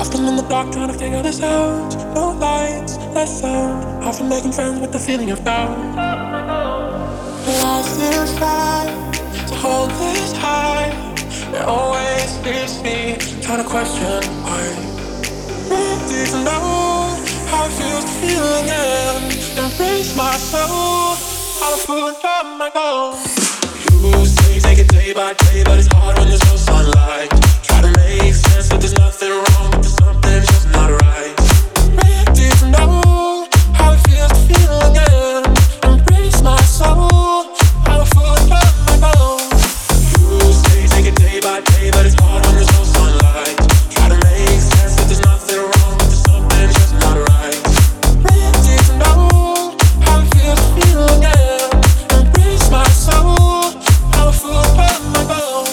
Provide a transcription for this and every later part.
I've been in the dark trying to figure this out. No lights, less sound. I've been making friends with the feeling of doubt. But I still try to hold this high. It always leaves me trying to question why. Ready to know how it feels to feel again. Embrace my soul. All the food from my goal. You say take it day by day, but it's hard when there's no sunlight. Try to make sense, but there's nothing wrong, but there's something just not right. Ready to know how it feels to feel again. Embrace my soul. All the food from my goal. You say take it day by day, but it's hard when there's no sunlight. Try to make sense, but there's nothing wrong, but there's something just not right. Ready to know how it feels to feel again. Embrace my soul. All the food from my goal.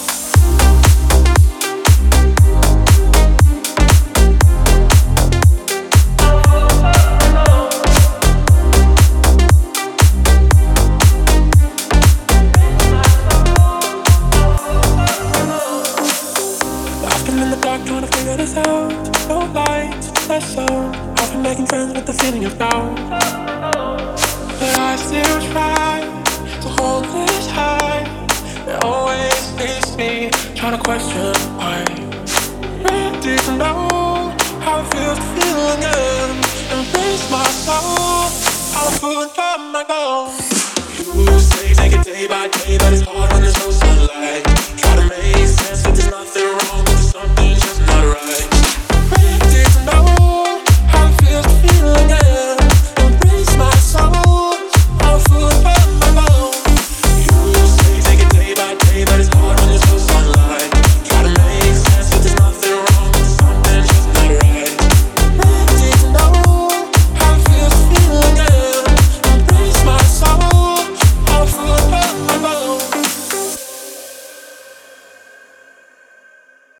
I've been in the dark trying to figure this out. No lights, less sound. I've been making friends with the feeling of doubt. But I still try to hold this high. It always leaves me trying to question why. Ready to know how it feels to feel again. Embrace my soul. All the food from my goal. You say take it day by day, but it's hard when there's no sunlight. Try to make sense, but there's nothing wrong.